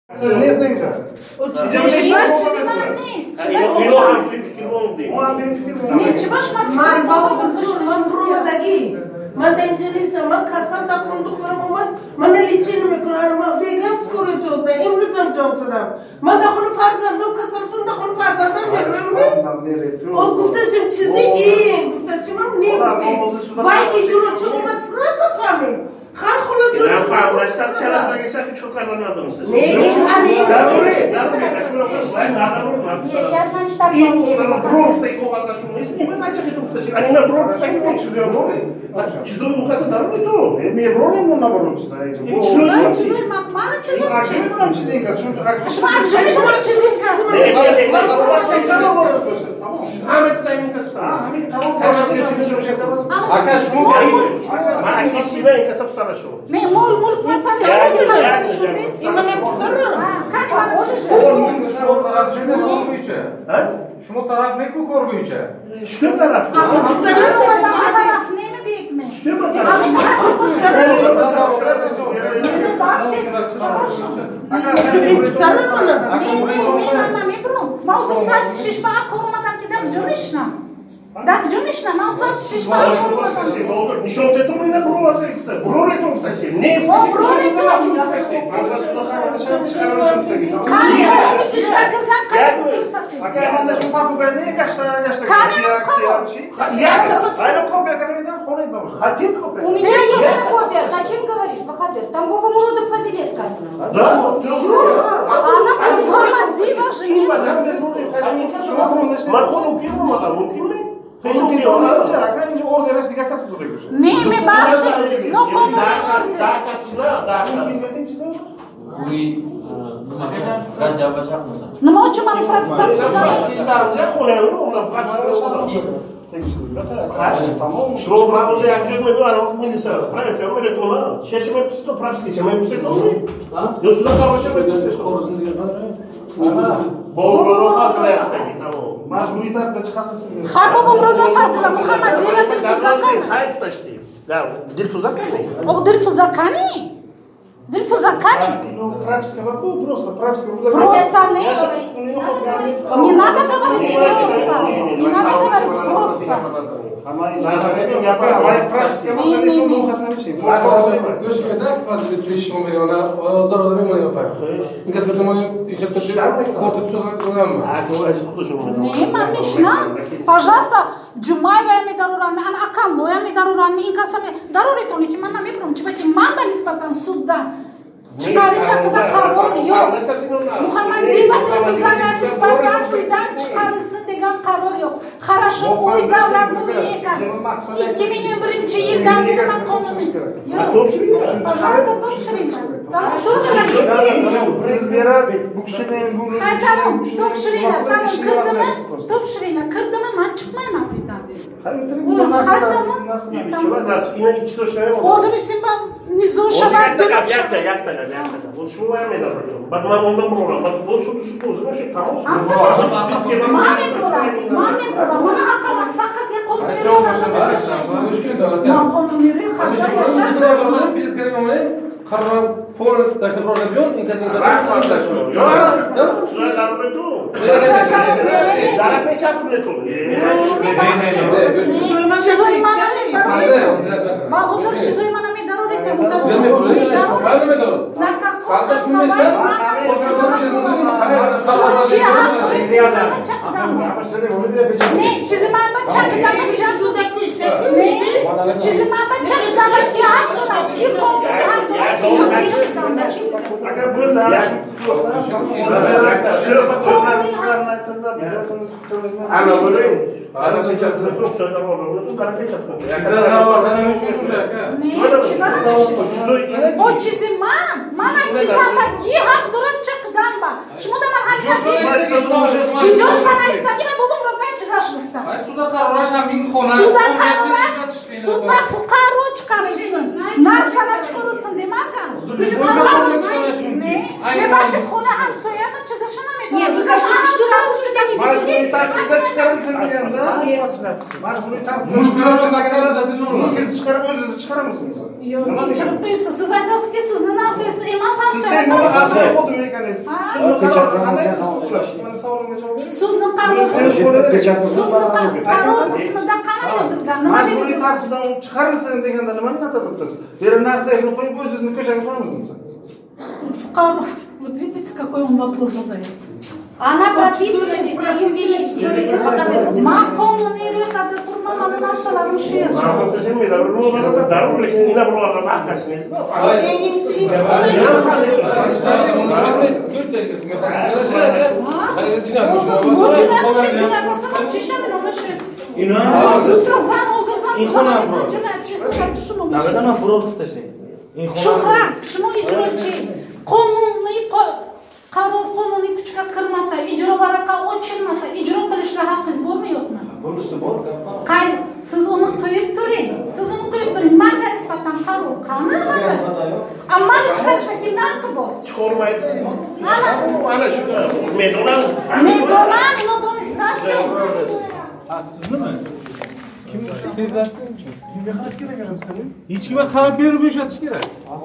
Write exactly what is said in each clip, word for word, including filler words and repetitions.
Siz ne isteyince? Ilo ham fikir bo'ldi. O ham fikir bo'ldi. Nechi boshqa man balog'im man provadagi man danjalisa man kasanda xunduqlarim man mana lichinim ko'raman begam skoro jo'da imlizam jo'dam man daxil farzandim kasal shunda xil farzandim bermaymi o guftachim chizing guftachimam ne vay ijrochi umat sırası fami har xil jo'da Ya fabrikasiz chaladagi shakl cho'qarlanadimi siz? ne ani Daruri, daruri, daruri, daruri. Yashan shtab. Бронзовый кожа шумит, не мы начали тут тащить. Они на бронзовый не чувствуют брони. Чувствуют у касса даруми то. Мне брони ему наоборот читаете. И чувствуют. Чизой мана чизой. А что это нам чизинка? Что это? Шмак чизой чизинка. Ahmet Sayın Kasap. Ahmet tamam. Tamam geçmiş şey tamam. Aka şunu Ma akisi ben kasap sana şu. Me mol mol masal yapıyor şunu. İmam sırrı. Kani bana hoşuş. Şu taraf ne korbuyça? Ha? Şu taraf ne korbuyça? Şu taraf. Ama sırrı mı taraf ne mi deyip mi? Şu mu taraf? Abi taraf bu sırrı. Sırrı mı? Ne ne ne ne bro? Mausa saat şişma korumadan gider cümüşna. Так, Джунишна, на усад шишма. Ничего ты там не брови, брови там стащи. Не, брови там. Правда, сюда хорошо, хорошо втаги. Кани, я не чакал как как. А я мандаш му папу бе не кашта, кашта. Кани, я касат. Айно копия карамидан ходит на уже. Хотим копия. У меня есть копия. Зачем говоришь, Бахадыр? Там Бога Муродов фазиле сказано. Да? Она Мухаммадзива женила. Мархон укинул, мадам, укинул. Хочу китонать, а как же ордер есть никак не будет. Не, me baixe. Não como order. Да, касина, да. Уй, Раджа башак муса. Não mau cuma прописать сюда. Я холеру, он практически. Tamam. Что мы уже активно говорим, мы не сразу. Правильно, я говорю, то сейчас мы все практически, мы все должны. Я сюда короче мы все скоростно делаем. Болро хазлая того. Majburiyetten de çıkartırsın. Harbi Umro'da fazla Muhammadiyya Dilfuzakani. Hayır taştı. Ya Dilfuzakani. O Dilfuzakani? Dilfuzakani? Ну, праписка какую просто? Праписка Просто не. Не надо говорить просто. Не надо говорить просто. Ama праписка mesela ne şunu muhatap şey. Göç gözak fazla bir triş mu veriyor ona? O da orada mı yapar? İnkas zaman işte kortup soran mı? А то есть кто же мы? Не, манишна. Пожалуйста, Джумаева ми даруран, ан акам лоя ми даруран, ми инкасами дарури тони ки манна мепром, чипати мамба ниспатан суддан. Чикари чакуда карор ёк. Мухаммадиева Dilfuzakani ниспатан фидан чикарылсын деген карор ёк. Хорошо ой давлат ну ека. ikki ming o'n birinchi yildan beri man qonuniy. Пожалуйста, топширинка. Tamam, Siz beri bu kişinin bu Ha tamam, topshiringlar, tamam, kirdimi? Topshiringlar, kirdimi? Men chiqmayman uydan. Hozir sen bab nizoshovat Як-то, як-то, як-то, як-то. Вот что я мне добро. Бадман он добро, вот что что что, знаешь, там. Маме прора, маме прора, mana aqqa mastaqqa ke qonuniy. Göç gözak. Men qonuniy hatta yashashda. Biz kelamamni qaror pol tashda problem yo'q, inkas inkas. Yo'q, shunday darbe tu. Darbe chaqirib tu. Chizoymana Ma hozir chizoymana men daror etam. Nima bo'ladi? Nima bo'ladi? Naka qo'rqmasman. Ne, chizimama chaqidama chaqidaki chaqidami. Chizimama chaqidama ki haqda ki qo'rqadi. Aga burada Ana böyle. Ana da çastırıp çok söyle var. Onu karate çastırıp. Sizler var, ben şu şu şaka. Ne, chibana. O chizimma, mana chizama ki haqda chaqidamba. Shimoda man aytdim. Bijoz mana istadimi bu Umro'dan chizashlikda. Ay suda qaror ham ming xona. Suda qaror, suda fuqaro chiqarishsin. Narsani chiqarsin demagan. Ne başı xona ham so'yama chizishini men. Нет, вы, конечно, что раз осуждаете? Majburiy tartibda chiqarilsin deganda majburiy tartibda chiqarilsin deganda chiqarib o'zingiz chiqaramizmi? Yo'q, kechirib qo'yibsiz. Siz aytasizki, sizni narsasi emas ham. Siz ham buni qanday xuddi ekansiz. Sudni qarori qanday tasdiqlash? Mana savolimga javob bering. Sudni qarori sudni qarori qismida qanday yozilgan? Nima majburiy tartibdan chiqarilsin deganda nimani nazarda tutasiz? Beri narsani qo'yib o'zingizni ko'chaga qo'ymizmi? Fuqaro, вот видите, какой он вопрос задает. Она прописана здесь, я ее вещи здесь. Man qonuniy ro'yxatda turman, mana narsalarim shu yerda. Ma'lum qilmaydi, ro'yxatda darrov lekin ina birovga maqtashingiz. Shuhrat, shuni ijrochi qonuniy qaror qonuniy kuchga kirmasa, ijro varaqa ochilmasa, ijro qilishga haqqingiz bormi yo'qmi? Bunisi bor. Qay, siz uni qo'yib turing. Siz uni qo'yib turing. Menga nisbatan qaror qani? Ammani chiqarishga kimdan haqqi bor? Chiqarmaydi. Mana mana shu medonlar. Medonlar, medon istashdi. Ha, siznimi? Kimni tezlashtirishimiz? Kimga qilish kerak emasmi? Hech kimga qarab berib bo'shatish kerak.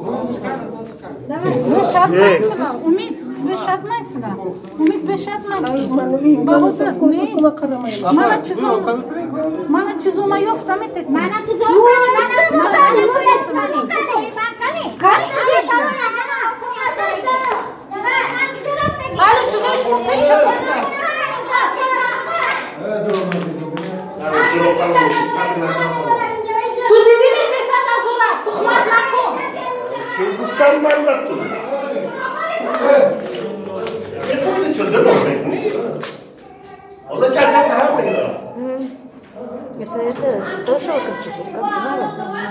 Bo'shatmaysizlar, Umid, bo'shatmaysizlar. Umid bo'shatmaysizlar. Ba'zi nima qaramayman. Mana chizim. Mana chizuma yo'qmi tet. Mana chizum, mana chizum. Qani chizish? Hali chizish mumkin. Tu dedimi sen azura, tuhmat nakon. Shu qisqar ma'lumot tu. Telefonni cho'ldirmaydi. Ola charchab qaramaydi. Это, это, то, что кричит, как Джумара.